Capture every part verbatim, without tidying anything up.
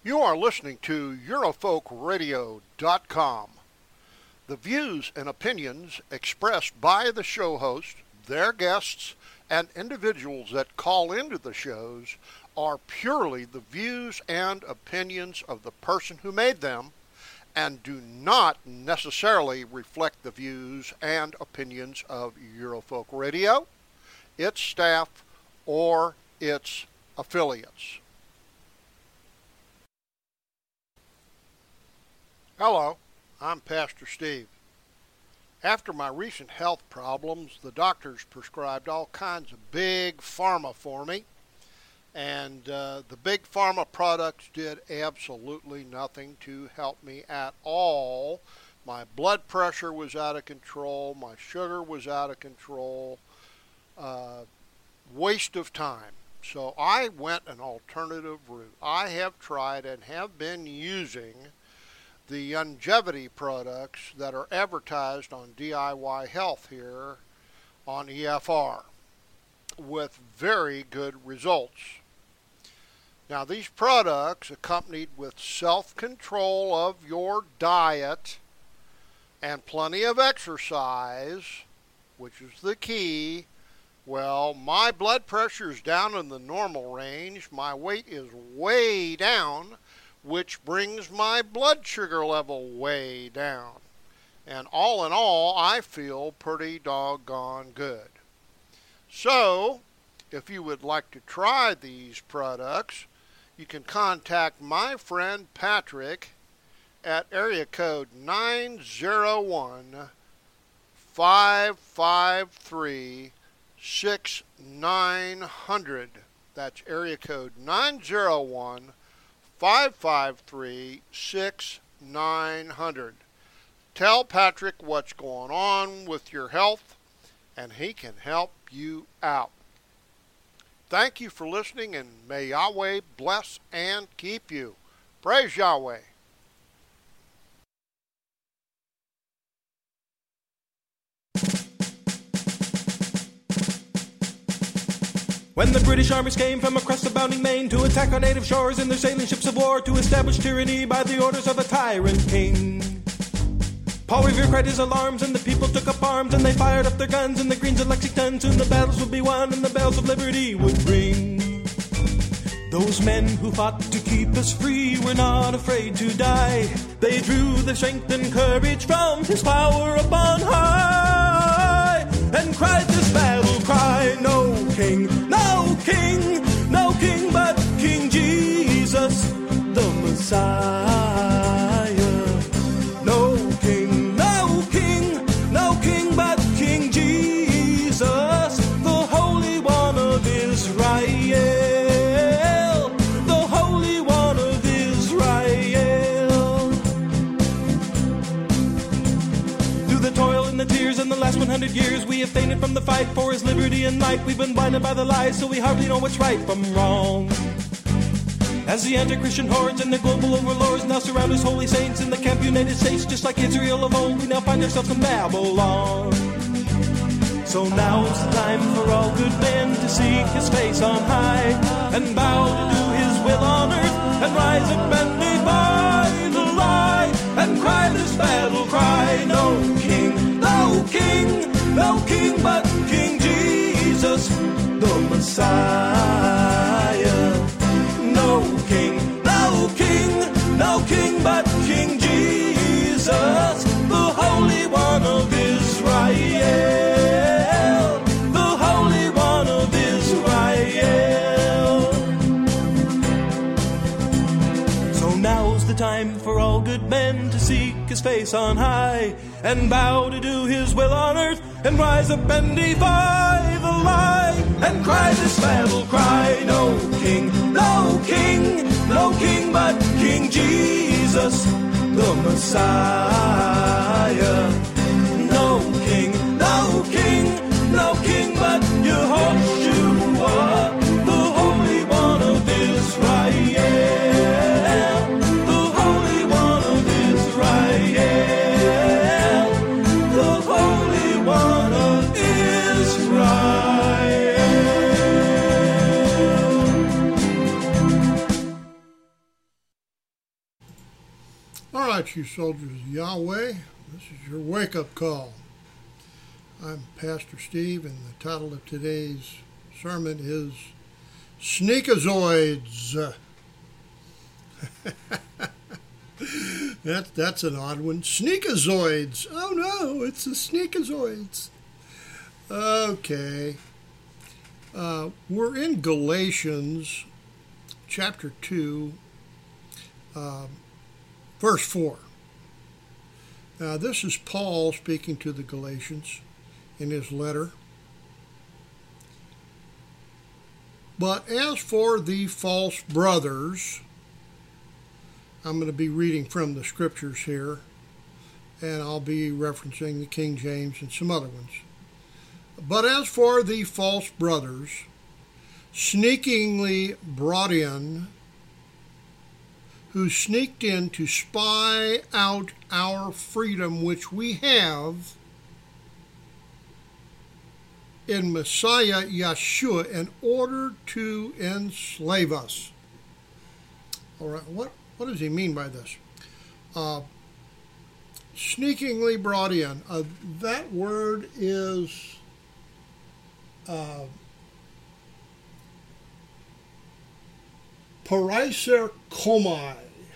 You are listening to Eurofolk Radio dot com. The views and opinions expressed by the show host, their guests, and individuals that call into the shows are purely the views and opinions of the person who made them and do not necessarily reflect the views and opinions of Eurofolk Radio, its staff, or its affiliates. Hello, I'm Pastor Steve. After my recent health problems, the doctors prescribed all kinds of big pharma for me, and uh, the big pharma products did absolutely nothing to help me at all. My blood pressure was out of control, my sugar was out of control, uh, waste of time. So I went an alternative route. I have tried and have been using the longevity products that are advertised on D I Y Health here on E F R with very good results. Now, these products, accompanied with self-control of your diet and plenty of exercise, which is the key, well, my blood pressure is down in the normal range, my weight is way down, which brings my blood sugar level way down. And all in all, I feel pretty doggone good. So, if you would like to try these products, you can contact my friend Patrick at area code nine zero one, five five three, six nine zero zero. That's area code nine zero one, five five three, six nine zero zero. Tell Patrick what's going on with your health, and he can help you out. Thank you for listening, and may Yahweh bless and keep you. Praise Yahweh. When the British armies came from across the bounding main to attack our native shores in their sailing ships of war to establish tyranny by the orders of a tyrant king, Paul Revere cried his alarms and the people took up arms and they fired up their guns in the greens of Lexington. Soon the battles would be won and the bells of liberty would ring. Those men who fought to keep us free were not afraid to die. They drew their strength and courage from his power upon high and cried this battle cry, no king, no king, no king but King Jesus, the Messiah. No king, no king, no king but King Jesus, the Holy One of Israel, the Holy One of Israel. Through the toil and the tears and the last one hundred years, we have fainted from the fight for his liberty and light. We've been blinded by the lies, so we hardly know what's right from wrong. As the anti-Christian hordes and the global overlords now surround his holy saints in the camp United States, just like Israel of old, we now find ourselves in Babylon. So now's the time for all good men to seek his face on high and bow to do his will on earth and rise up and defy the lie and cry this battle cry, no king, no king, no king but King Jesus, the Messiah. No king, no king, no king but King Jesus, the Holy One of Israel, the Holy One of Israel. So now's the time for all good men to seek his face on high and bow to do his will on earth and rise up and defy the lie and cry this battle cry, no king, no king, no king but King Jesus, the Messiah. No king, no king, no king but Yehoshua, the Holy One of Israel, the Holy One of Israel, the Holy One of Israel. right, you soldiers of Yahweh, this is your wake-up call. I'm Pastor Steve, and the title of today's sermon is Sneakazoids. that, that's an odd one. Sneakazoids. Oh no, it's the Sneakazoids. Okay. Uh, we're in Galatians chapter two, uh, verse four. Now, this is Paul speaking to the Galatians in his letter. But as for the false brothers, I'm going to be reading from the scriptures here, and I'll be referencing the King James and some other ones. But as for the false brothers, sneakingly brought in, who sneaked in to spy out our freedom which we have in Messiah Yeshua in order to enslave us. All right, what, what does he mean by this? Uh, sneakingly brought in. Uh, that word is uh, paraiser komai.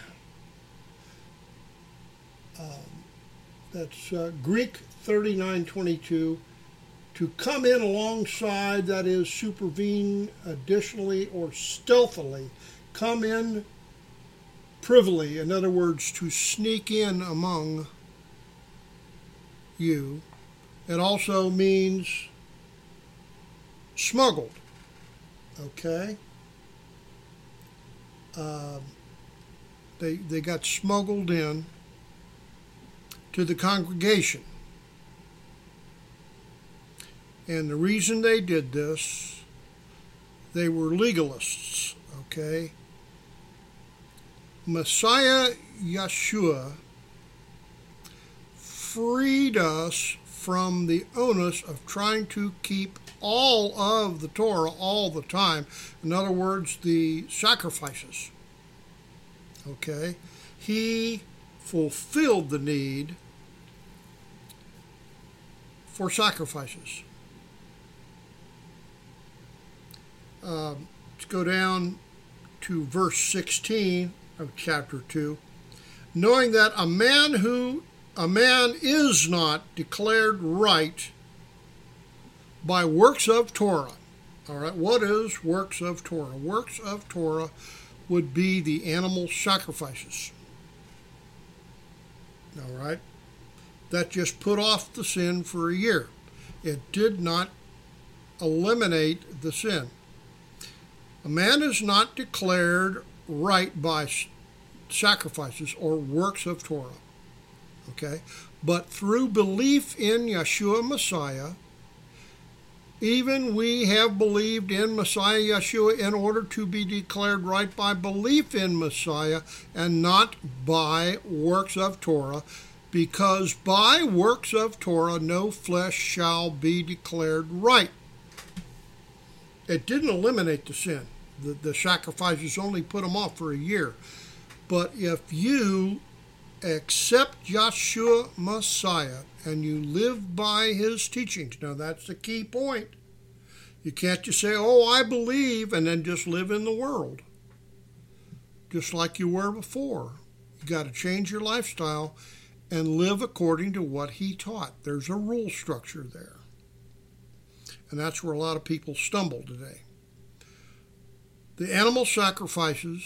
Um, that's uh, Greek thirty-nine twenty-two. To come in alongside, that is, supervene additionally or stealthily. Come in privily, in other words, to sneak in among you. It also means smuggled, okay? Uh, they, they got smuggled in to the congregation. And the reason they did this, they were legalists, okay? Messiah Yeshua freed us from the onus of trying to keep all of the Torah all the time. In other words, the sacrifices, okay? He fulfilled the need for sacrifices. Uh, let's go down to verse sixteen of chapter two. Knowing that a man who a man is not declared right by works of Torah. All right, what is works of Torah? Works of Torah would be the animal sacrifices. All right, that just put off the sin for a year. It did not eliminate the sin. A man is not declared right by sacrifices or works of Torah, okay? But through belief in Yeshua Messiah, even we have believed in Messiah Yeshua in order to be declared right by belief in Messiah and not by works of Torah, because by works of Torah no flesh shall be declared right. It didn't eliminate the sin. The, the sacrifices only put them off for a year. But if you accept Yeshua Messiah and you live by his teachings, now that's the key point. You can't just say, oh, I believe, and then just live in the world just like you were before. You got to change your lifestyle and live according to what he taught. There's a rule structure there. And that's where a lot of people stumble today. The animal sacrifices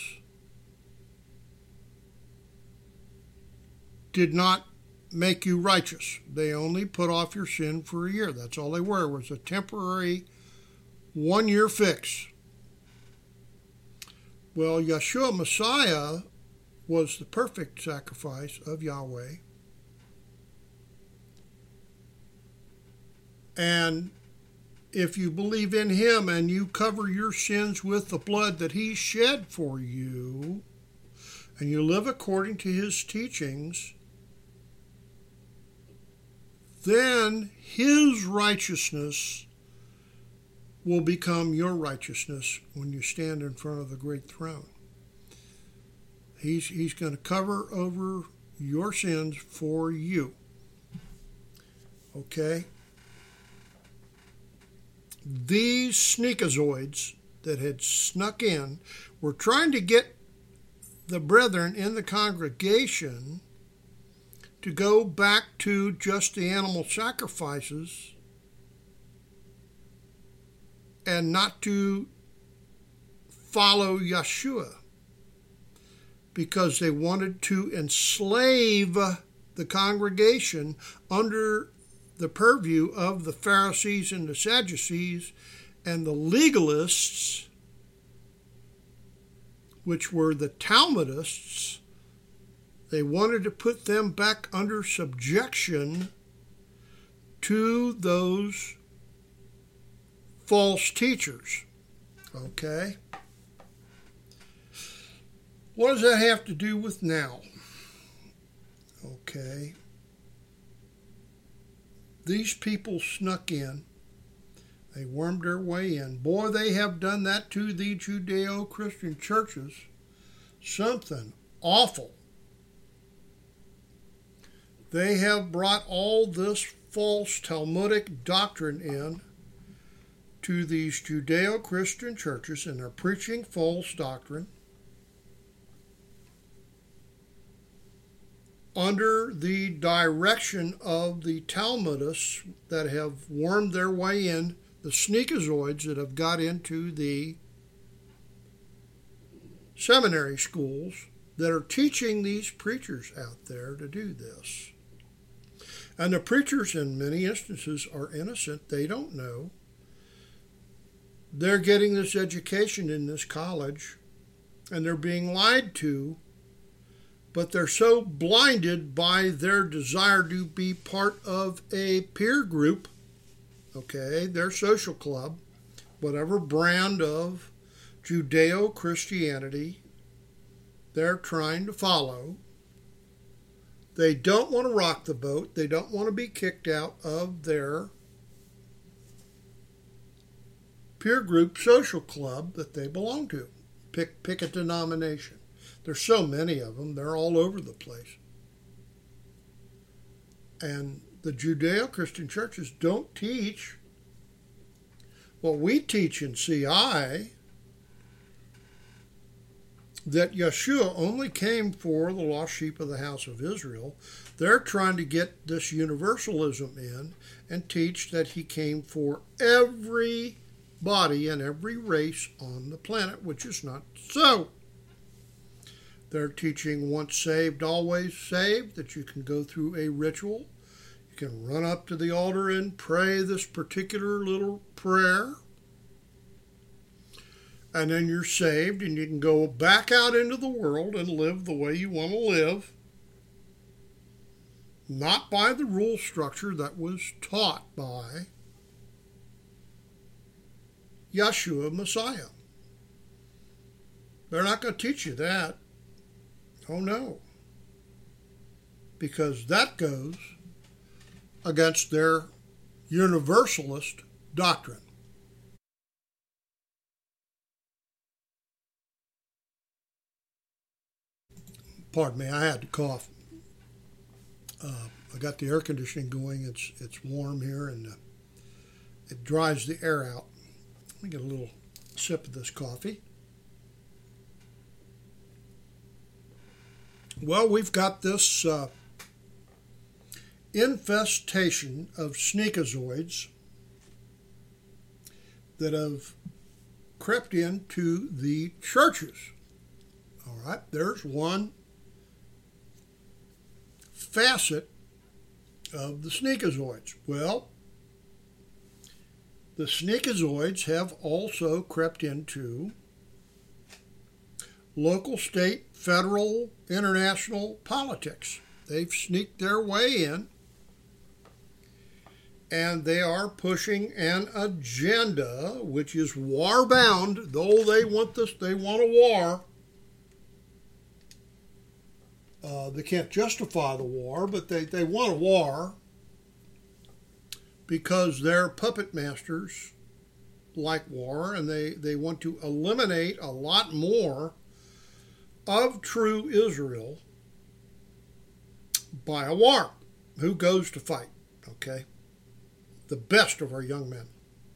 did not make you righteous. They only put off your sin for a year. That's all they were. It was a temporary one-year fix. Well, Yeshua Messiah was the perfect sacrifice of Yahweh. And if you believe in him and you cover your sins with the blood that he shed for you, and you live according to his teachings, then his righteousness will become your righteousness when you stand in front of the great throne. He's, he's going to cover over your sins for you. Okay? These sneakazoids that had snuck in were trying to get the brethren in the congregation to go back to just the animal sacrifices and not to follow Yeshua, because they wanted to enslave the congregation under the purview of the Pharisees and the Sadducees and the legalists, which were the Talmudists. They wanted to put them back under subjection to those false teachers. Okay? What does that have to do with now? Okay. These people snuck in. They wormed their way in. Boy, they have done that to the Judeo-Christian churches. Something awful. They have brought all this false Talmudic doctrine in to these Judeo-Christian churches, and they're preaching false doctrine under the direction of the Talmudists that have wormed their way in, the sneakazoids that have got into the seminary schools that are teaching these preachers out there to do this. And the preachers in many instances are innocent. They don't know. They're getting this education in this college, and they're being lied to, but they're so blinded by their desire to be part of a peer group, okay, their social club, whatever brand of Judeo-Christianity they're trying to follow. They don't want to rock the boat. They don't want to be kicked out of their peer group social club that they belong to. Pick, pick a denomination. There's so many of them. They're all over the place. And the Judeo-Christian churches don't teach what we teach in C I, that Yeshua only came for the lost sheep of the house of Israel. They're trying to get this universalism in and teach that he came for every body and every race on the planet, which is not so. They're teaching once saved, always saved, that you can go through a ritual. You can run up to the altar and pray this particular little prayer, and then you're saved, and you can go back out into the world and live the way you want to live, not by the rule structure that was taught by Yeshua Messiah. They're not going to teach you that. Oh no. Because that goes against their universalist doctrine. Pardon me, I had to cough. Uh, I got the air conditioning going. It's it's warm here, and uh, it dries the air out. Let me get a little sip of this coffee. Well, we've got this uh, infestation of sneakazoids that have crept into the churches. All right, there's one facet of the sneakazoids. Well, the sneakazoids have also crept into local, state, federal, international politics. They've sneaked their way in, and they are pushing an agenda which is war-bound. Though they want this, they want a war. Uh, they can't justify the war, but they, they want a war because their puppet masters like war, and they, they want to eliminate a lot more of true Israel by a war. Who goes to fight? Okay? The best of our young men.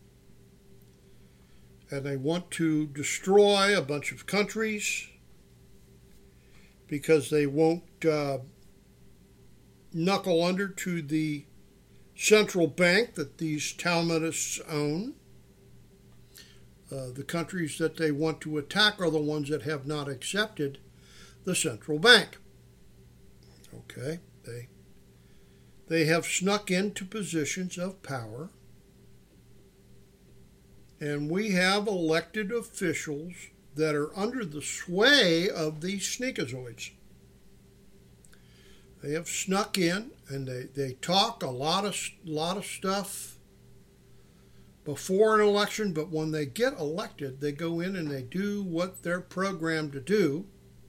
And they want to destroy a bunch of countries because they won't uh, knuckle under to the central bank that these Talmudists own. Uh, the countries that they want to attack are the ones that have not accepted the central bank. Okay, they they have snuck into positions of power, and we have elected officials that are under the sway of these sneakazoids. They have snuck in, and they, they talk a lot of lot of stuff before an election, but when they get elected, they go in and they do what they're programmed to do.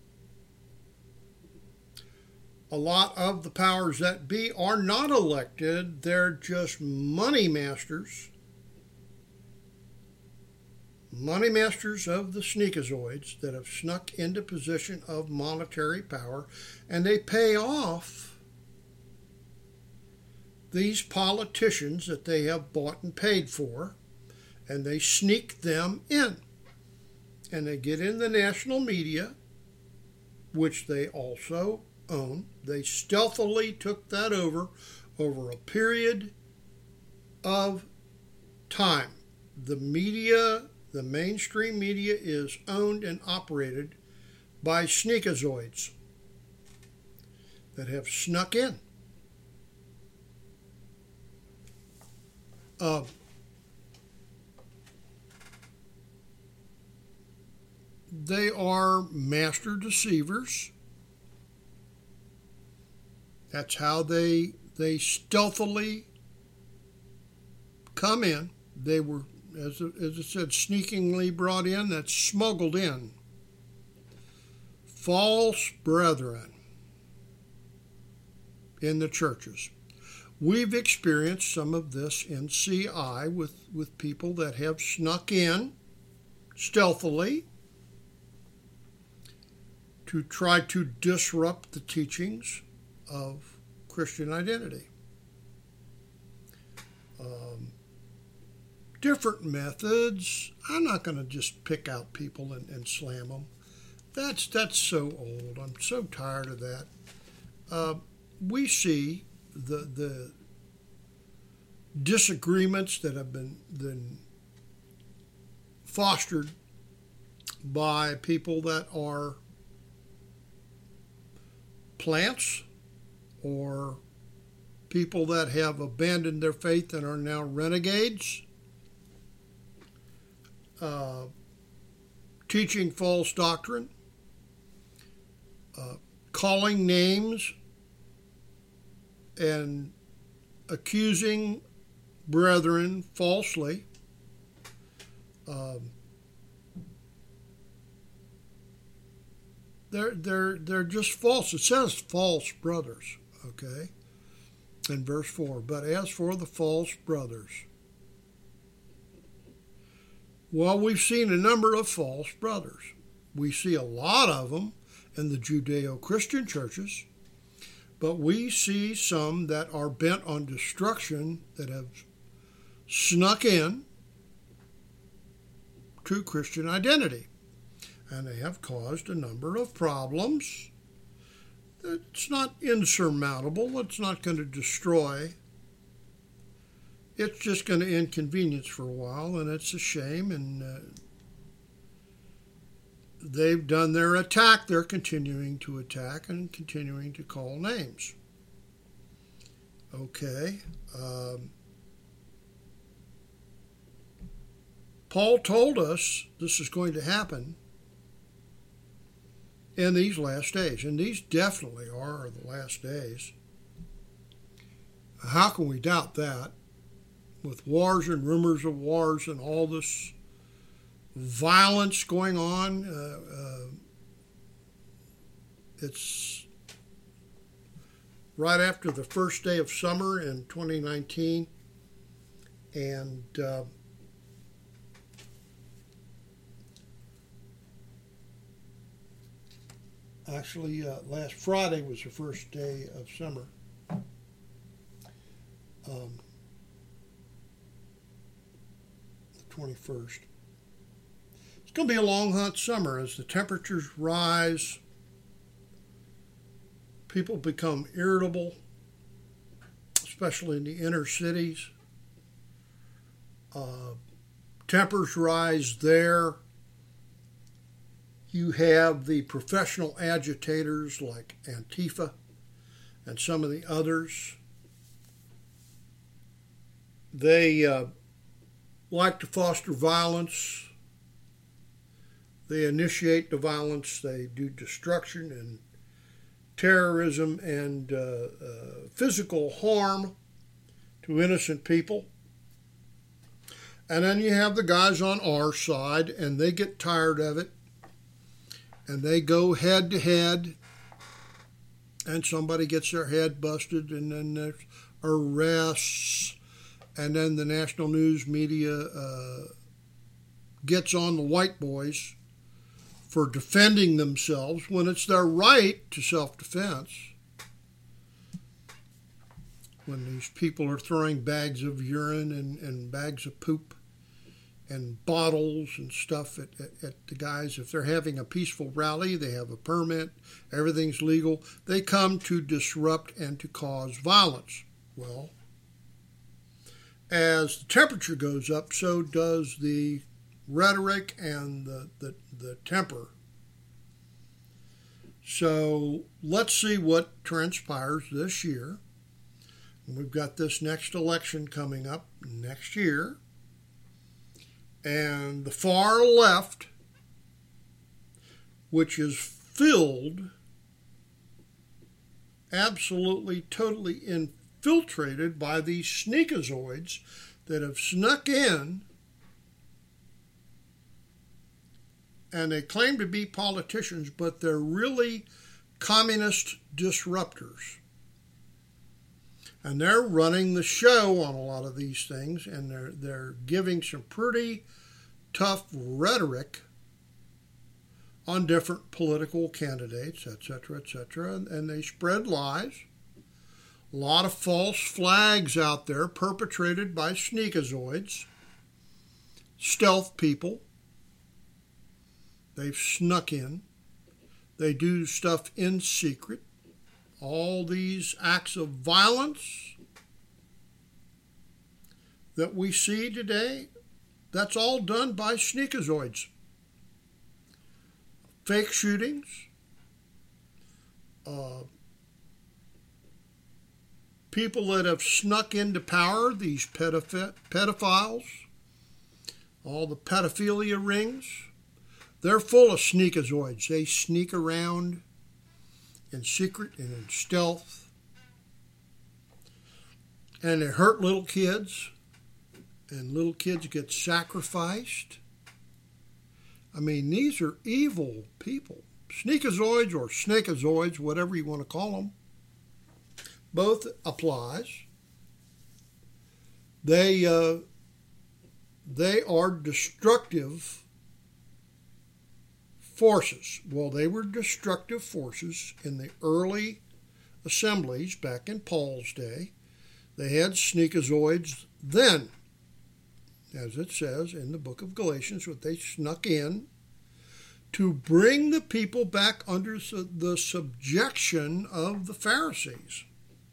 A lot of the powers that be are not elected. They're just money masters. Money masters of the sneakazoids that have snuck into position of monetary power, and they pay off these politicians that they have bought and paid for, and they sneak them in. And they get in the national media, which they also own. They stealthily took that over over a period of time. The media, the mainstream media, is owned and operated by sneakazoids that have snuck in. Uh, they are master deceivers. That's how they they stealthily come in. They were, as, as I said, sneakingly brought in. That's smuggled in. False brethren in the churches. We've experienced some of this in C I with, with people that have snuck in stealthily to try to disrupt the teachings of Christian identity. Um, different methods. I'm not going to just pick out people and, and slam them. That's that's so old. I'm so tired of that. Uh, we see the the disagreements that have been, been fostered by people that are plants or people that have abandoned their faith and are now renegades, uh, teaching false doctrine, uh, calling names and accusing brethren falsely. Um, they're they're they're just false. It says false brothers, okay, in verse four. But as for the false brothers, well, we've seen a number of false brothers. We see a lot of them in the Judeo-Christian churches, but we see some that are bent on destruction that have snuck in to Christian identity. And they have caused a number of problems. It's not insurmountable. It's not going to destroy. It's just going to inconvenience for a while, and it's a shame. And uh, they've done their attack. They're continuing to attack and continuing to call names. Okay. Um, Paul told us this is going to happen in these last days, and these definitely are the last days. How can we doubt that? With wars and rumors of wars and all this violence going on, uh, uh, it's right after the first day of summer in twenty nineteen, and uh, Actually, uh, last Friday was the first day of summer. Um, the twenty-first. It's going to be a long, hot summer as the temperatures rise. People become irritable, especially in the inner cities. Uh, tempers rise there. You have the professional agitators like Antifa and some of the others. They uh, like to foster violence. They initiate the violence. They do destruction and terrorism and uh, uh, physical harm to innocent people. And then you have the guys on our side, and they get tired of it. And they go head to head, and somebody gets their head busted, and then there's arrests, and then the national news media uh, gets on the white boys for defending themselves when it's their right to self-defense. When these people are throwing bags of urine and, and bags of poop and bottles and stuff at, at, at the guys. If they're having a peaceful rally, they have a permit, everything's legal. They come to disrupt and to cause violence. Well, as the temperature goes up, so does the rhetoric and the, the, the temper. So let's see what transpires this year. We've got this next election coming up next year. And the far left, which is filled, absolutely, totally infiltrated by these sneakazoids that have snuck in, and they claim to be politicians, but they're really communist disruptors. And they're running the show on a lot of these things, and they're they're giving some pretty tough rhetoric on different political candidates, et cetera, et cetera, and, and they spread lies. A lot of false flags out there perpetrated by sneakazoids, stealth people. They've snuck in. They do stuff in secret. All these acts of violence that we see today, that's all done by sneakazoids. Fake shootings, uh, people that have snuck into power, these pedoph- pedophiles, all the pedophilia rings, they're full of sneakazoids. They sneak around in secret and in stealth, and they hurt little kids, and little kids get sacrificed. I mean, these are evil people. Sneakazoids or snakeazoids, whatever you want to call them, both applies. They uh, they are destructive forces. Well, they were destructive forces in the early assemblies back in Paul's day. They had sneakazoids then, as it says in the book of Galatians, what they snuck in to bring the people back under the subjection of the Pharisees.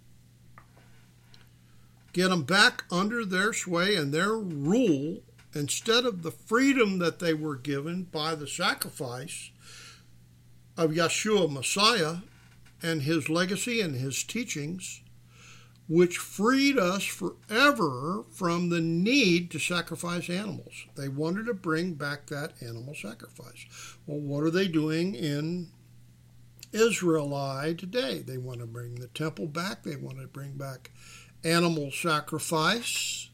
Get them back under their sway and their rule, instead of the freedom that they were given by the sacrifice of Yeshua Messiah and his legacy and his teachings, which freed us forever from the need to sacrifice animals. They wanted to bring back that animal sacrifice. Well, what are they doing in Israel today? They want to bring the temple back. They want to bring back animal sacrifice.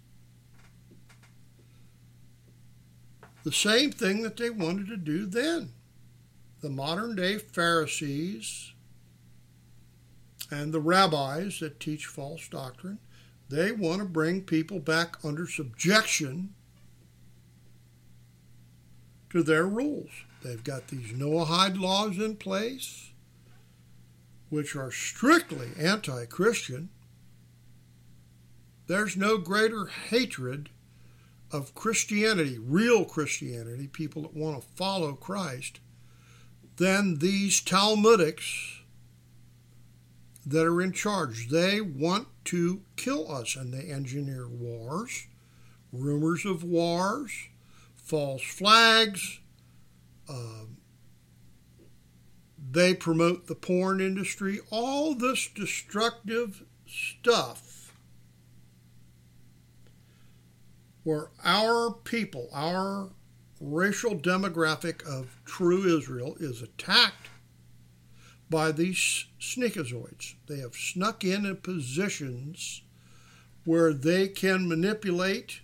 The same thing that they wanted to do then. The modern day Pharisees and the rabbis that teach false doctrine, they want to bring people back under subjection to their rules. They've got these Noahide laws in place. which are strictly anti-Christian. There's no greater hatred of Christianity, real Christianity, people that want to follow Christ, than these Talmudics that are in charge. They want to kill us, and they engineer wars, rumors of wars, false flags. Um, they promote the porn industry, all this destructive stuff where our people, our racial demographic of true Israel is attacked by these sneakazoids. They have snuck in in positions where they can manipulate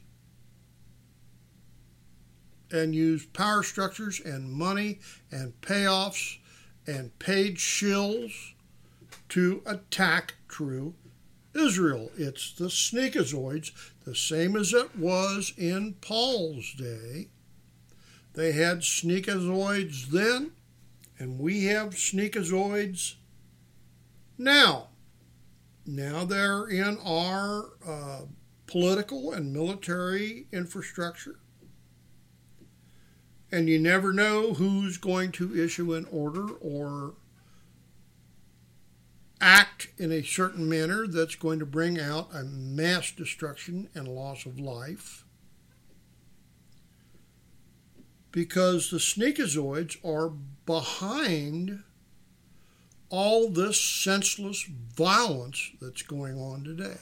and use power structures and money and payoffs and paid shills to attack true Israel. It's the sneakazoids, the same as it was in Paul's day. They had sneakazoids then, and we have sneakazoids now. Now they're in our uh, political and military infrastructure. And you never know who's going to issue an order or act in a certain manner that's going to bring out a mass destruction and loss of life. Because the sneakazoids are behind all this senseless violence that's going on today.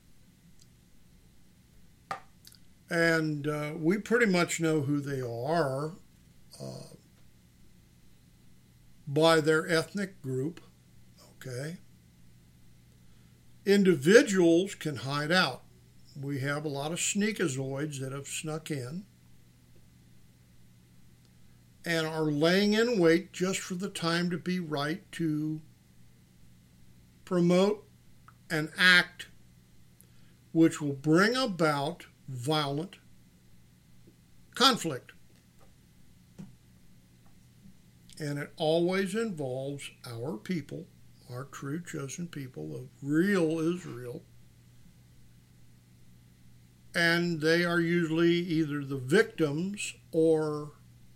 And uh, we pretty much know who they are uh, by their ethnic group, okay? Individuals can hide out. We have a lot of sneakazoids that have snuck in and are laying in wait just for the time to be right to promote an act which will bring about violent conflict. And it always involves our people, our true chosen people of real Israel. And they are usually either the victims or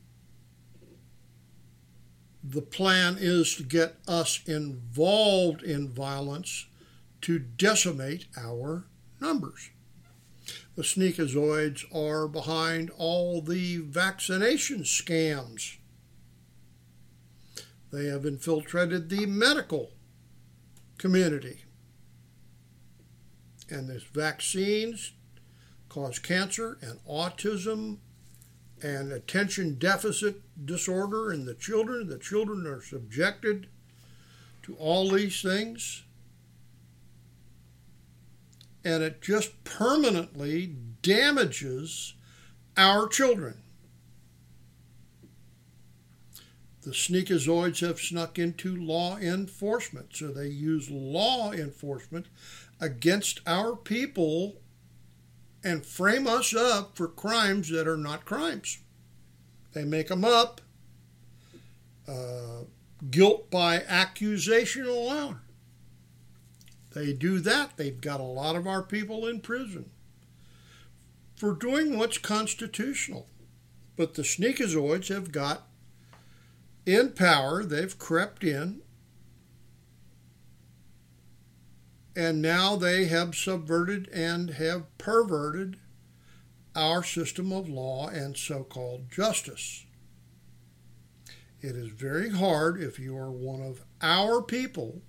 the plan is to get us involved in violence to decimate our numbers. The sneakazoids are behind all the vaccination scams. They have infiltrated the medical community. And these vaccines cause cancer and autism and attention deficit disorder in the children. The children are subjected to all these things. And it just permanently damages our children. The sneakazoids have snuck into law enforcement, so they use law enforcement against our people and frame us up for crimes that are not crimes. They make them up, uh, guilt by accusation alone. They do that. They've got a lot of our people in prison for doing what's constitutional. But the sneakazoids have got in power. They've crept in. And now they have subverted and have perverted our system of law and so-called justice. It is very hard if you are one of our people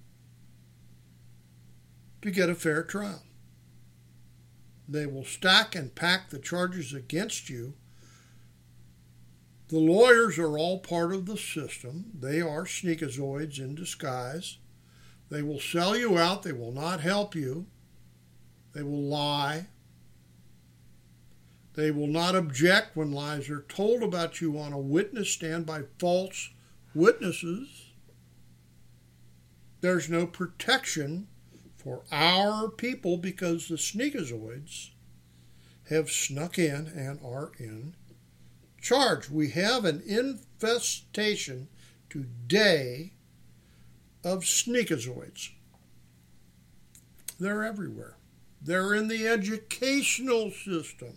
to get a fair trial. They will stack and pack the charges against you. The lawyers are all part of the system. They are sneakazoids in disguise. They will sell you out. They will not help you. They will lie. They will not object when lies are told about you on a witness stand by false witnesses. There's no protection for our people because the sneakazoids have snuck in and are in charge. We have an infestation today of sneakazoids. They're everywhere. They're in the educational system,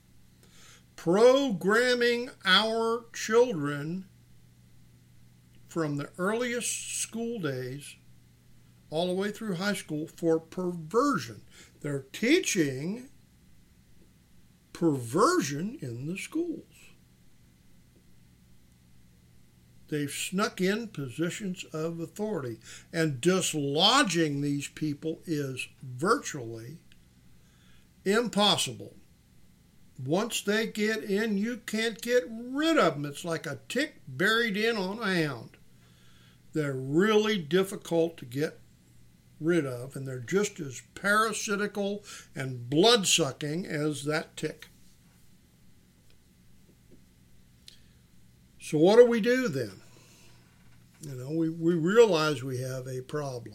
programming our children from the earliest school days all the way through high school for perversion. They're teaching perversion in the schools. They've snuck in positions of authority, and dislodging these people is virtually impossible. Once they get in, you can't get rid of them. It's like a tick buried in on a hound. They're really difficult to get rid of, and they're just as parasitical and blood-sucking as that tick. So what do we do then? You know, we, we realize we have a problem.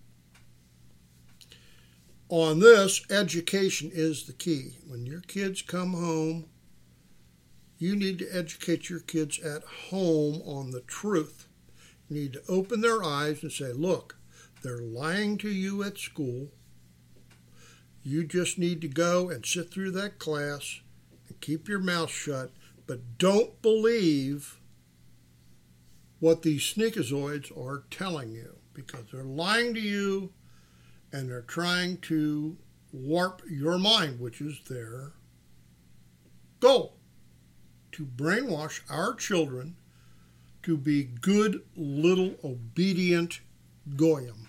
On this, education is the key. When your kids come home, you need to educate your kids at home on the truth. You need to open their eyes and say, look, they're lying to you at school. You just need to go and sit through that class and keep your mouth shut, but don't believe what these sneakazoids are telling you, because they're lying to you and they're trying to warp your mind, which is their goal, to brainwash our children to be good little obedient goyim.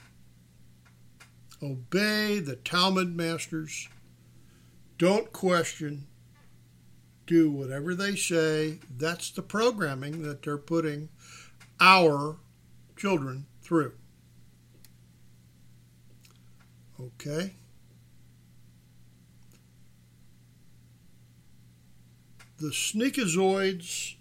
Obey the Talmud masters. Don't question. Do whatever they say. That's the programming that they're putting our children through. Okay? The sneakazoids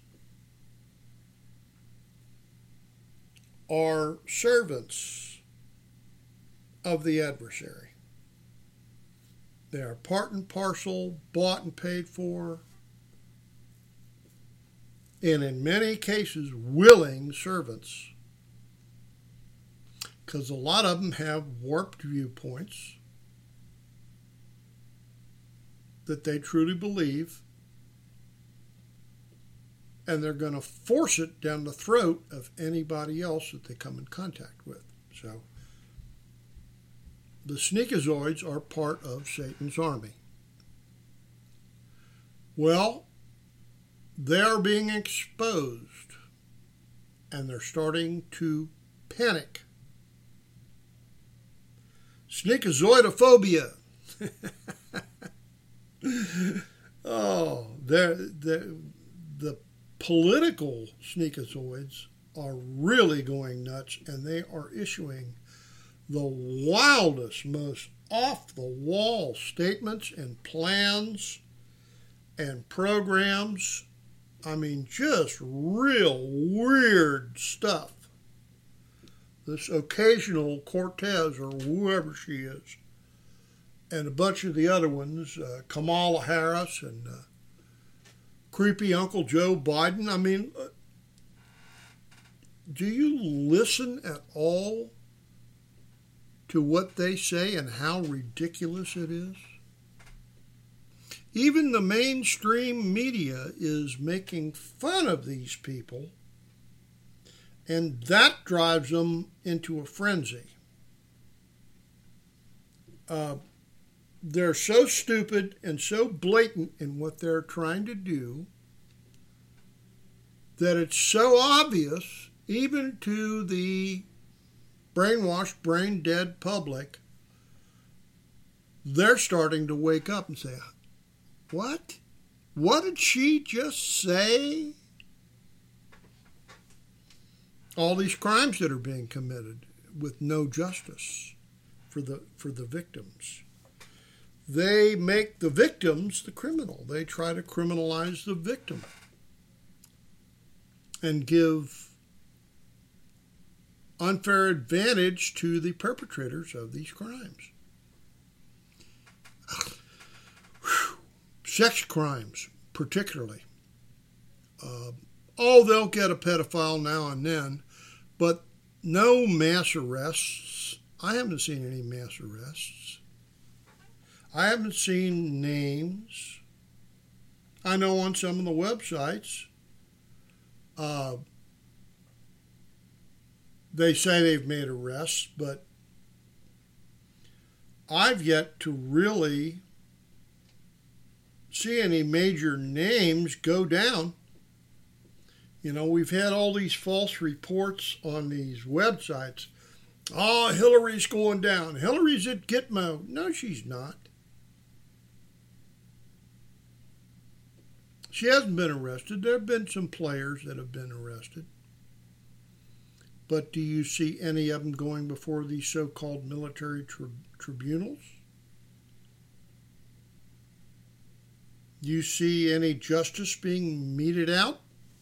are servants of the adversary. They are part and parcel, bought and paid for, and in many cases, willing servants. Because a lot of them have warped viewpoints that they truly believe, and they're going to force it down the throat of anybody else that they come in contact with. So, the sneakazoids are part of Satan's army. Well, they're being exposed, and they're starting to panic. Sneakazoidophobia. oh, they're, they're, the political sneakazoids are really going nuts, and they are issuing the wildest, most off-the-wall statements and plans and programs. I mean, just real weird stuff. This occasional Cortez, or whoever she is, and a bunch of the other ones, uh, Kamala Harris and uh, creepy Uncle Joe Biden. I mean, uh, do you listen at all to what they say and how ridiculous it is? Even the mainstream media is making fun of these people, and that drives them into a frenzy. Uh, they're so stupid and so blatant in what they're trying to do that it's so obvious, even to the brainwashed, brain-dead public, they're starting to wake up and say, what? What did she just say? All these crimes that are being committed with no justice for the for the victims. They make the victims the criminal. They try to criminalize the victim and give unfair advantage to the perpetrators of these crimes. Sex crimes, particularly. Uh, oh, they'll get a pedophile now and then, but no mass arrests. I haven't seen any mass arrests. I haven't seen names. I know on some of the websites, uh, they say they've made arrests, but I've yet to really see any major names go down. You know, we've had all these false reports on these websites. Oh, Hillary's going down. Hillary's at Gitmo. No, she's not. She hasn't been arrested. There have been some players that have been arrested. But do you see any of them going before these so-called military tri- tribunals? Do you see any justice being meted out?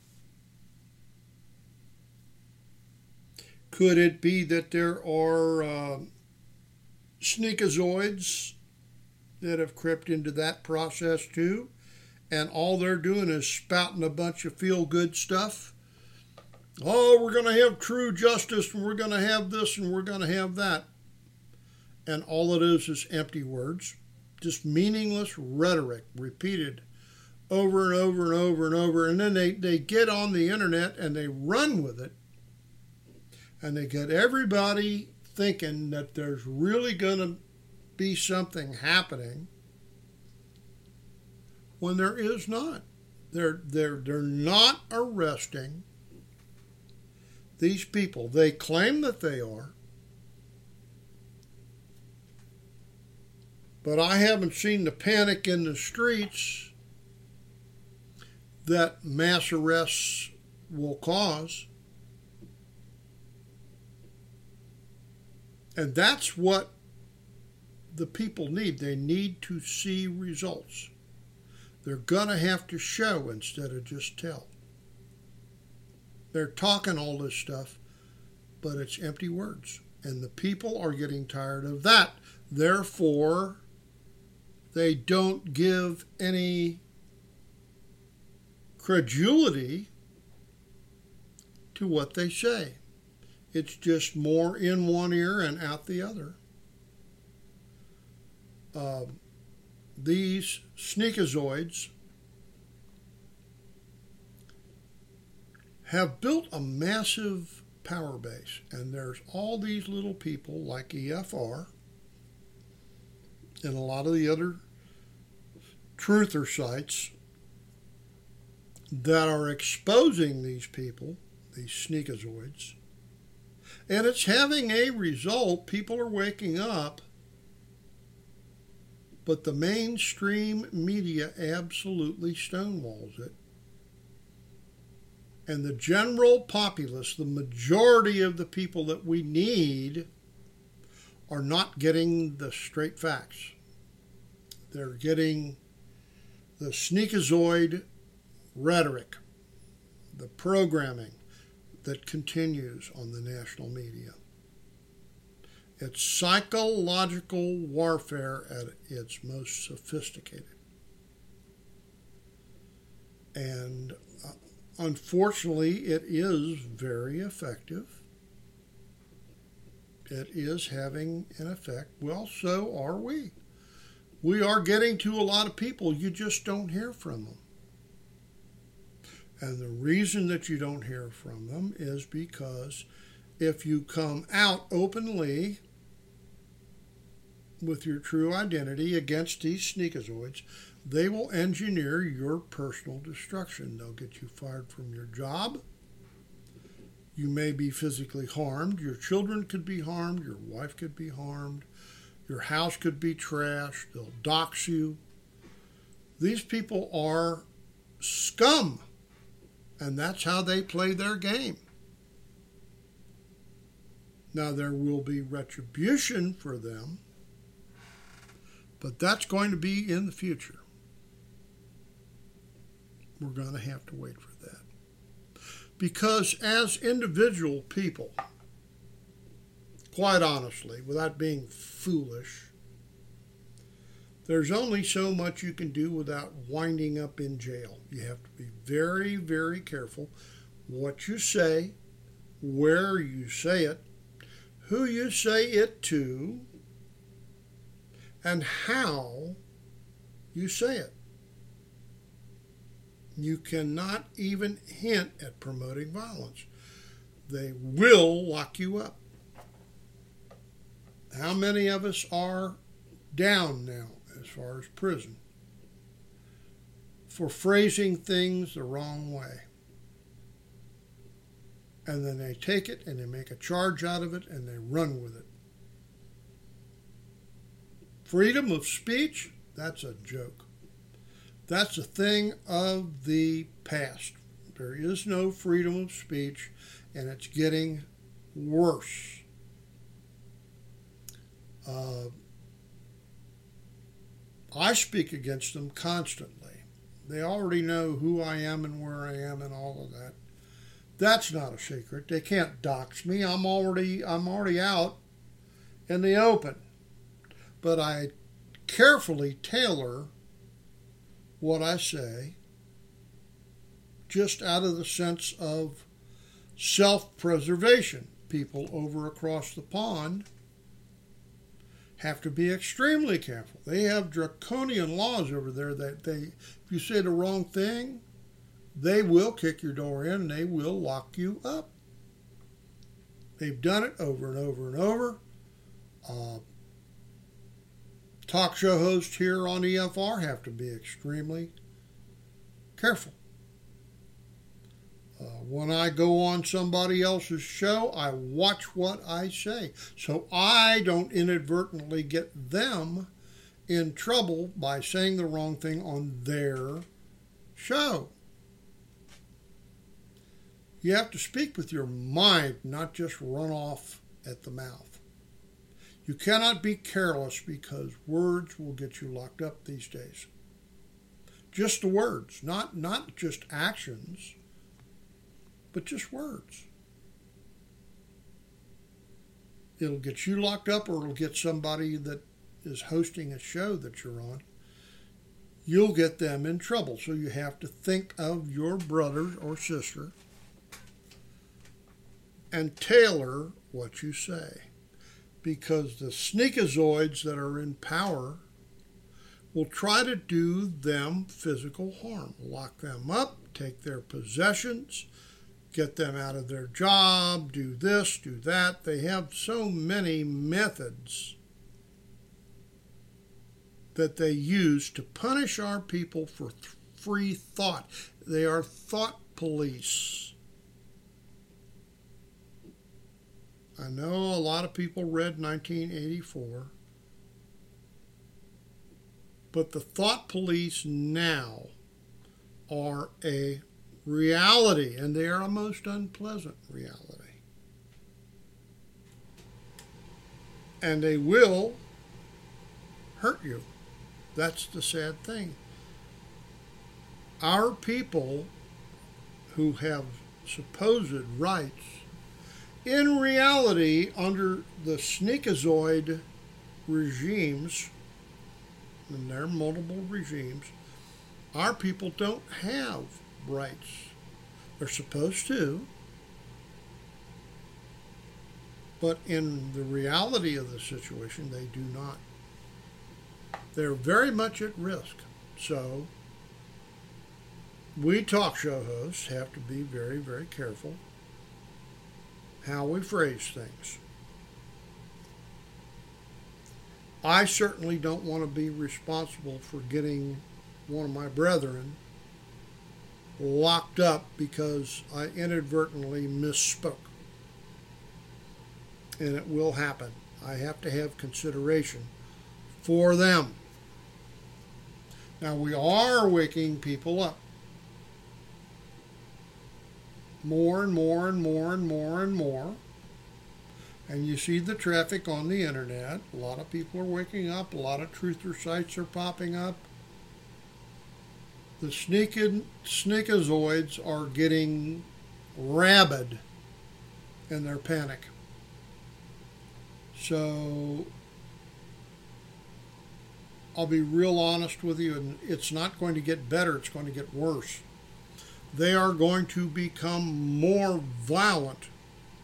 Could it be that there are uh, sneakazoids that have crept into that process too, and all they're doing is spouting a bunch of feel-good stuff? Oh, we're going to have true justice, and we're going to have this, and we're going to have that. And all it is is empty words, just meaningless rhetoric repeated over and over and over and over. And then they, they get on the internet and they run with it. And they get everybody thinking that there's really going to be something happening when there is not. They're, they're, they're not arresting these people. They claim that they are. But I haven't seen the panic in the streets that mass arrests will cause. And that's what the people need. They need to see results. They're going to have to show instead of just tell. They're talking all this stuff, but it's empty words. And the people are getting tired of that. Therefore, they don't give any credulity to what they say. It's just more in one ear and out the other. Uh, these sneakazoids have built a massive power base, and there's all these little people like E F R and a lot of the other truther sites that are exposing these people, these sneakazoids. And it's having a result. People are waking up, but the mainstream media absolutely stonewalls it. And the general populace, the majority of the people that we need, are not getting the straight facts. They're getting the sneakazoid rhetoric, the programming that continues on the national media. It's psychological warfare at its most sophisticated. And uh, unfortunately, it is very effective. It is having an effect. Well, so are we. We are getting to a lot of people. You just don't hear from them. And the reason that you don't hear from them is because if you come out openly with your true identity against these sneakazoids, they will engineer your personal destruction. They'll get you fired from your job. You may be physically harmed. Your children could be harmed. Your wife could be harmed. Your house could be trashed. They'll dox you. These people are scum. And that's how they play their game. Now, there will be retribution for them, but that's going to be in the future. We're going to have to wait for that. Because as individual people, quite honestly, without being foolish, there's only so much you can do without winding up in jail. You have to be very, very careful what you say, where you say it, who you say it to, and how you say it. You cannot even hint at promoting violence. They will lock you up. How many of us are down now as far as prison for phrasing things the wrong way? And then they take it and they make a charge out of it and they run with it. Freedom of speech, that's a joke. That's a thing of the past. There is no freedom of speech, and it's getting worse. Uh, I speak against them constantly. They already know who I am and where I am and all of that. That's not a secret. They can't dox me. I'm already I'm already out in the open. But I carefully tailor what I say just out of the sense of self-preservation. People over across the pond have to be extremely careful. They have draconian laws over there that they, if you say the wrong thing, they will kick your door in and they will lock you up. They've done it over and over and over. Uh, talk show hosts here on E F R have to be extremely careful. Uh, when I go on somebody else's show, I watch what I say, so I don't inadvertently get them in trouble by saying the wrong thing on their show. You have to speak with your mind, not just run off at the mouth. You cannot be careless because words will get you locked up these days. Just the words, not, not just actions, but just words. It'll get you locked up, or it'll get somebody that is hosting a show that you're on. You'll get them in trouble. So you have to think of your brother or sister and tailor what you say. Because the sneakazoids that are in power will try to do them physical harm. Lock them up, take their possessions, get them out of their job, do this, do that. They have so many methods that they use to punish our people for th- free thought. They are thought police. I know a lot of people read nineteen eighty-four, but the thought police now are a reality, and they are a most unpleasant reality. And they will hurt you. That's the sad thing. Our people who have supposed rights, in reality, under the sneakazoid regimes, and there are multiple regimes, our people don't have rights. They're supposed to, but in the reality of the situation, they do not. They're very much at risk. So we talk show hosts have to be very, very careful how we phrase things. I certainly don't want to be responsible for getting one of my brethren locked up because I inadvertently misspoke. And it will happen. I have to have consideration for them. Now, we are waking people up. More and more and more and more and more. And you see the traffic on the internet. A lot of people are waking up. A lot of truther sites are popping up. The sneaking, sneakazoids are getting rabid in their panic. So I'll be real honest with you, and it's not going to get better, it's going to get worse. They are going to become more violent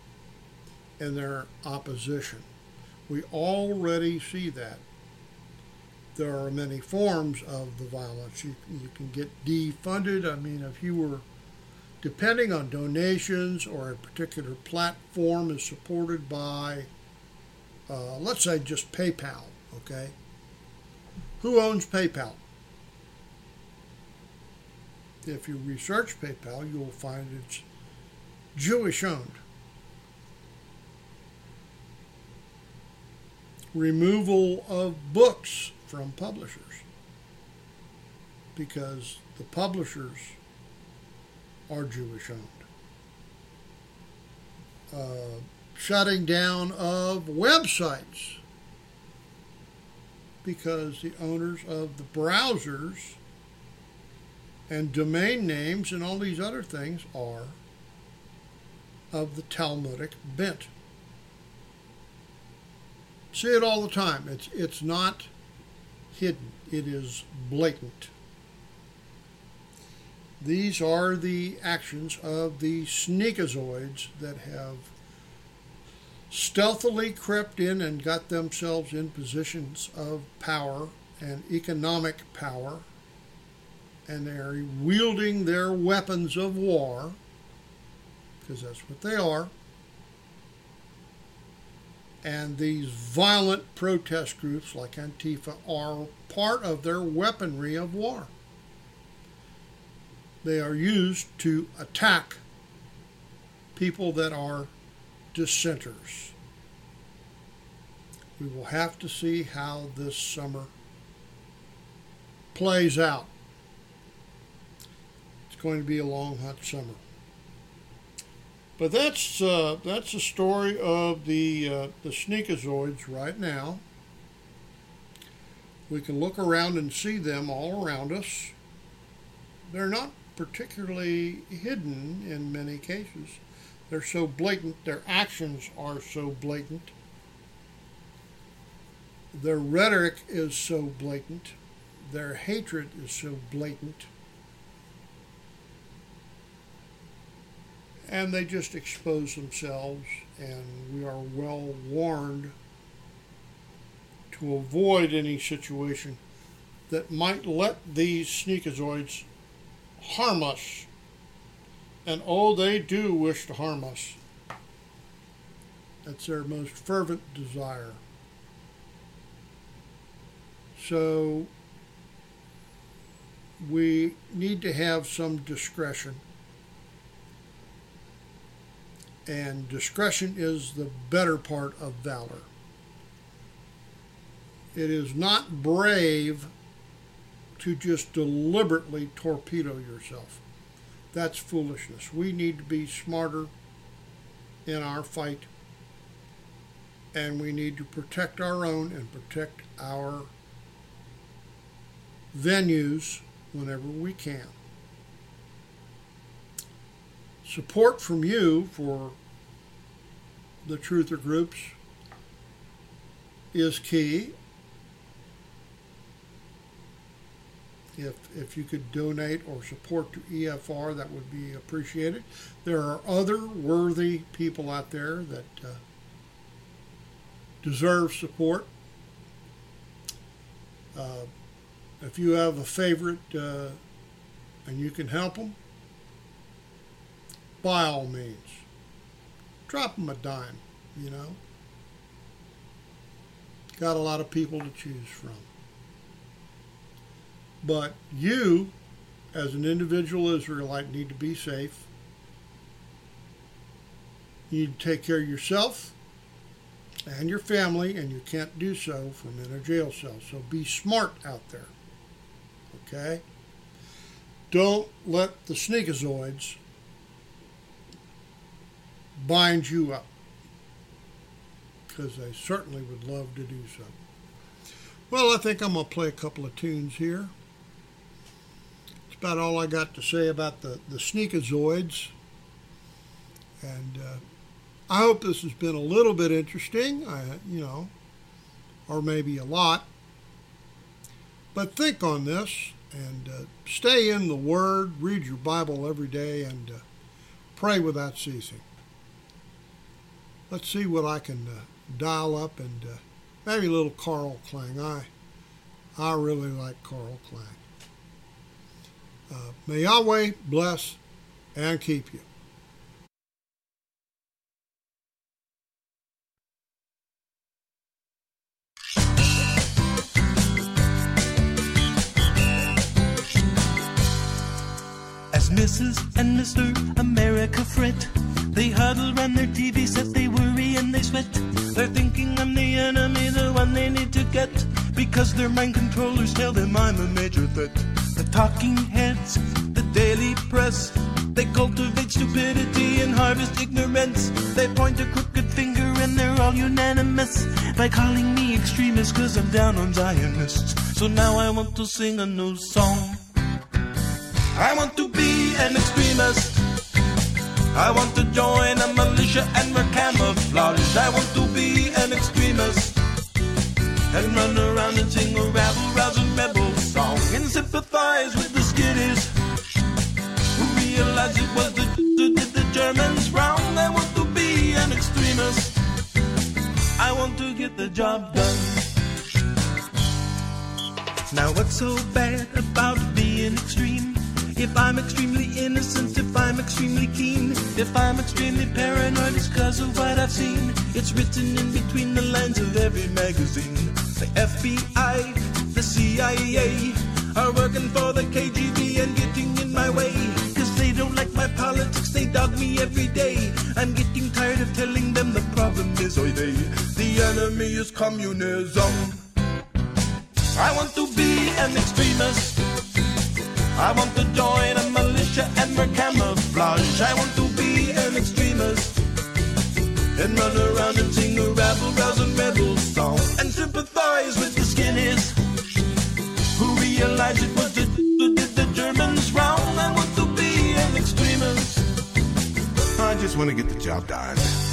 and their opposition. We already see that. There are many forms of the violence. You, you can get defunded. I mean, if you were depending on donations or a particular platform is supported by, uh, let's say, just PayPal, okay? Who owns PayPal? If you research PayPal, you will find it's Jewish-owned. Removal of books from publishers because the publishers are Jewish-owned. Uh, shutting down of websites because the owners of the browsers and domain names and all these other things are of the Talmudic bent. See it all the time. It's it's not hidden. It is blatant. These are the actions of the sneakazoids that have stealthily crept in and got themselves in positions of power and economic power, and they are wielding their weapons of war, because that's what they are. And these violent protest groups like Antifa are part of their weaponry of war. They are used to attack people that are dissenters. We will have to see how this summer plays out. It's going to be a long, hot summer. But that's uh, that's the story of the uh, the sneakazoids right now. We can look around and see them all around us. They're not particularly hidden in many cases. They're so blatant. Their actions are so blatant. Their rhetoric is so blatant. Their hatred is so blatant. And they just expose themselves, and we are well warned to avoid any situation that might let these sneakazoids harm us. And oh, they do wish to harm us. That's their most fervent desire. So we need to have some discretion. And discretion is the better part of valor. It is not brave to just deliberately torpedo yourself. That's foolishness. We need to be smarter in our fight, and we need to protect our own and protect our venues whenever we can. Support from you for the truther groups is key. If, if you could donate or support to E F R, that would be appreciated. There are other worthy people out there that uh, deserve support. Uh, if you have a favorite uh, and you can help them, by all means, drop them a dime, you know. Got a lot of people to choose from. But you, as an individual Israelite, need to be safe. You need to take care of yourself and your family, and you can't do so from in a jail cell. So be smart out there, okay? Don't let the sneakazoids bind you up, because they certainly would love to do so. Well, I think I'm going to play a couple of tunes here. It's about all I got to say about the, the sneakazoids. And uh, I hope this has been a little bit interesting, I, you know, or maybe a lot. But think on this and uh, stay in the Word, read your Bible every day, and uh, pray without ceasing. let's see what I can uh, dial up, and uh, maybe a little Carl Klang. I, I really like Carl Klang. Uh, may Yahweh bless and keep you. As Missus and Mister America fret, they huddle round their T V set, they worry and they sweat. They're thinking I'm the enemy, the one they need to get, because their mind controllers tell them I'm a major threat. The talking heads, the daily press, they cultivate stupidity and harvest ignorance. They point a crooked finger and they're all unanimous by calling me extremist, cause I'm down on Zionists. So now I want to sing a new song. I want to be an extremist. I want to join a militia and wear camouflage. I want to be an extremist and run around and sing a rabble-rousing rebel song and sympathize with the skitties who realize it was the who did the Germans wrong. I want to be an extremist. I want to get the job done. Now what's so bad about being extreme? If I'm extremely innocent, if I'm extremely keen, if I'm extremely paranoid, it's cause of what I've seen. It's written in between the lines of every magazine. The F B I, the C I A are working for the K G B and getting in my way. Cause they don't like my politics, they dog me every day. I'm getting tired of telling them the problem is oy vey. The enemy is communism. I want to be an extremist. I want to join a militia and wear camouflage. I want to be an extremist and run around and sing a rabble-rousing rebel song and sympathize with the skinnies who realize it was the who did the Germans wrong. I want to be an extremist. I just want to get the job done.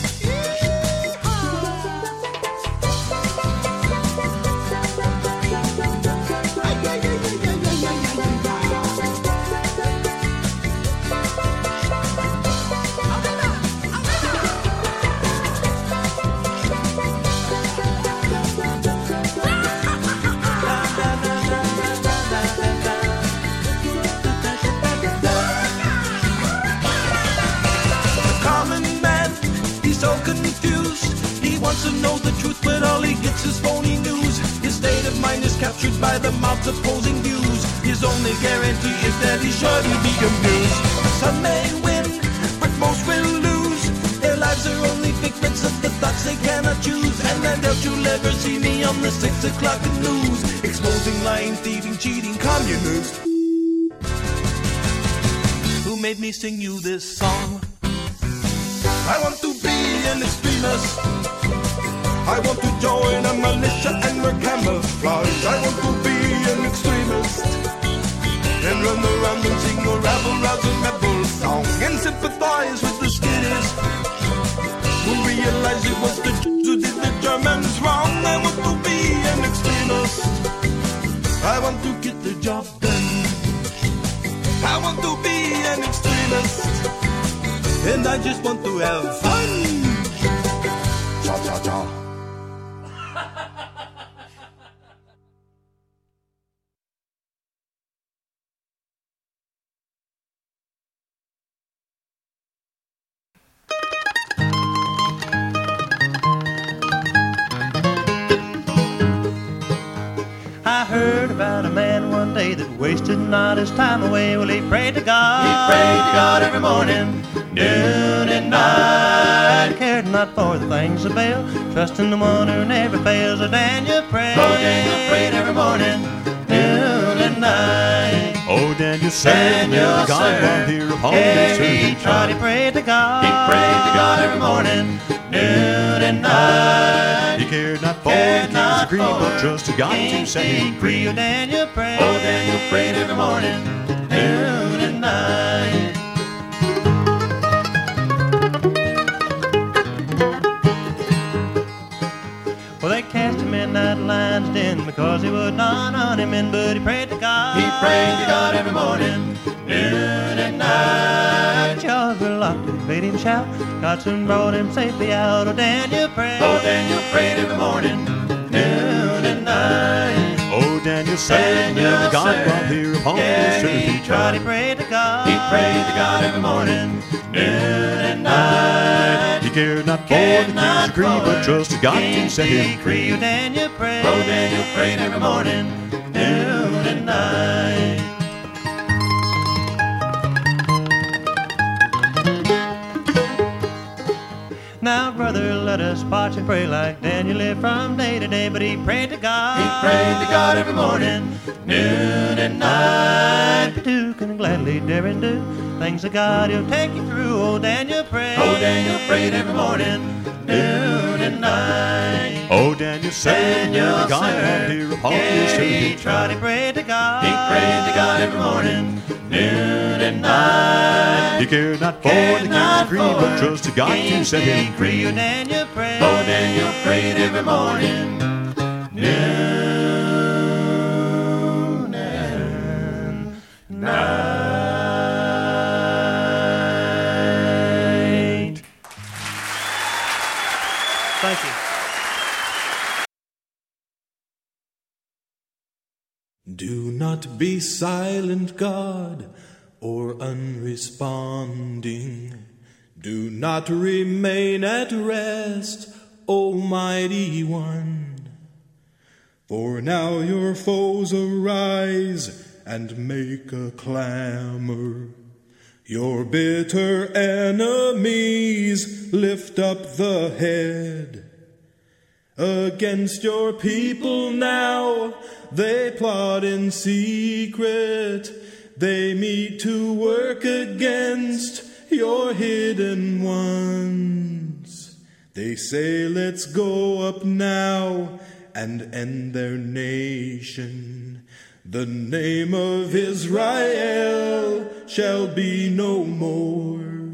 Wants to know the truth, but all he gets is phony news. His state of mind is captured by the mob's opposing views. His only guarantee is that he's sure to be confused. Some may win, but most will lose. Their lives are only figments of the thoughts they cannot choose. And I doubt you'll ever see me on the six o'clock news, exposing lying, thieving, cheating communists. Who made me sing you this song? I want to be an extremist. I want to join a militia and wear camouflage. I want to be an extremist and run around and sing a rabble-rousing rebel song and sympathize with the skitties who realize it was the who did the Germans wrong. I want to be an extremist. I want to get the job done. I want to be an extremist and I just want to have fun. Cha cha cha. I heard about a man one day that wasted not his time away. Well, he prayed to God. He prayed to God every morning, noon and night. Cared not for the things of Baal, trusting the one who never fails. Oh, Daniel prayed. Oh, Daniel prayed every morning, noon and night. Oh, Daniel said, Daniel, God sir, will hear upon Hey, his he church. tried, he prayed to God. He prayed to God every morning, noon and night. He cared not for Cared king's not decree, for but trusted God to King's set him decree. free. Oh, Daniel prayed. Oh, Daniel prayed every morning, noon and night. Well, they cast him in that lion's den because he would not hunt him in, but he prayed to God. He prayed to God every morning, noon and night. Jehovah were locked and bade him shout. God soon brought him safely out. Oh, Daniel prayed. Oh, Daniel prayed every morning, noon and night. Oh, Daniel said, Daniel God said, brought here upon yeah, this earth he he Tried, tried. he prayed to God. He prayed to God every morning, noon and night. He cared not for Cared the king's not decree, for but trusted God to king's set him decree. free. Oh, Daniel prayed. Oh, Daniel prayed every morning, noon and night. Now, brother, let us watch and pray like Daniel lived from day to day. But he prayed to God. He prayed to God every morning, noon and night. If you do, can gladly dare and do things that God he'll take you through. Oh, Daniel prayed. Oh, Daniel prayed every morning, noon and night. Oh, Daniel said, Daniel God said, brought here upon yeah, this earth he he Tried, tried. he prayed to God. He prayed to God every morning, noon and night. He cared not for Cared the king's not decree, for but trusted God to king's set him decree. free. Oh, Daniel prayed. Oh, Daniel prayed every morning, noon and night. Thank you. Do not be silent, God, or unresponding. Do not remain at rest, Almighty One. For now your foes arise and make a clamor. Your bitter enemies lift up the head. Against your people now they plot in secret. They meet to work against your hidden ones. They say, let's go up now and end their nation. The name of Israel shall be no more.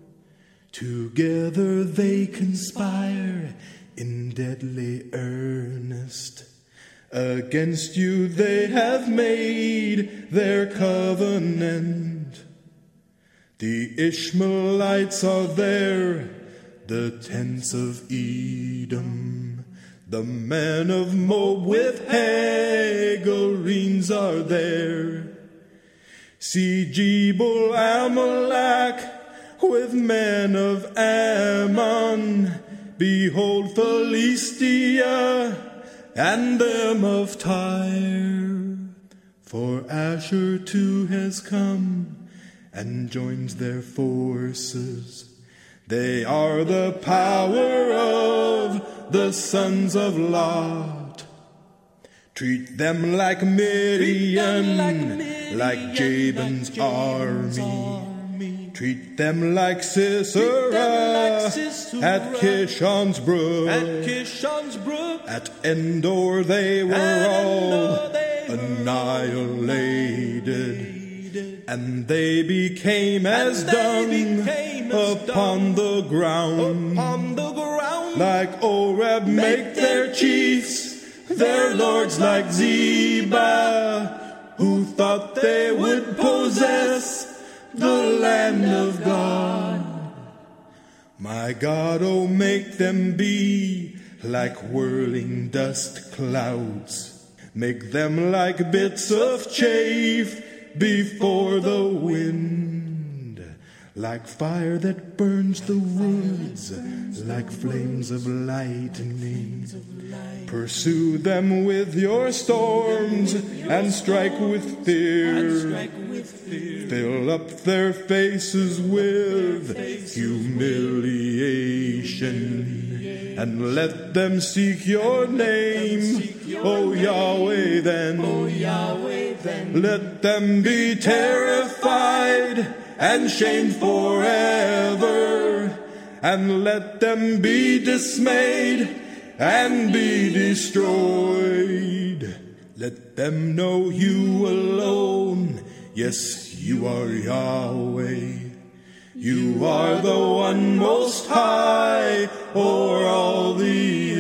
Together they conspire in deadly earnest. Against you they have made their covenant. The Ishmaelites are there, the tents of Edom. The men of Moab with Hagarenes are there. See Jebel Amalek with men of Ammon. Behold Philistia and them of Tyre. For Asher too has come and joins their forces. They are the power of the sons of Lot. Treat them like Midian, like Jabin's army. Treat them like Sisera at Kishon's brook. At Endor they were all annihilated, and they became as dung upon the ground. Like Oreb make their chiefs, their lords like Zebah, who thought they would possess the land of God. My God, oh, make them be like whirling dust clouds. Make them like bits of chaff before the wind. Like fire that burns the woods, like flames of lightning. Pursue them with your storms and strike with fear. Fill up their faces with humiliation, and let them seek your name, O Yahweh, then. Let them be terrified and shamed forever, and let them be dismayed and be destroyed. Let them know you alone. Yes, you are Yahweh. You are the one most high o'er all the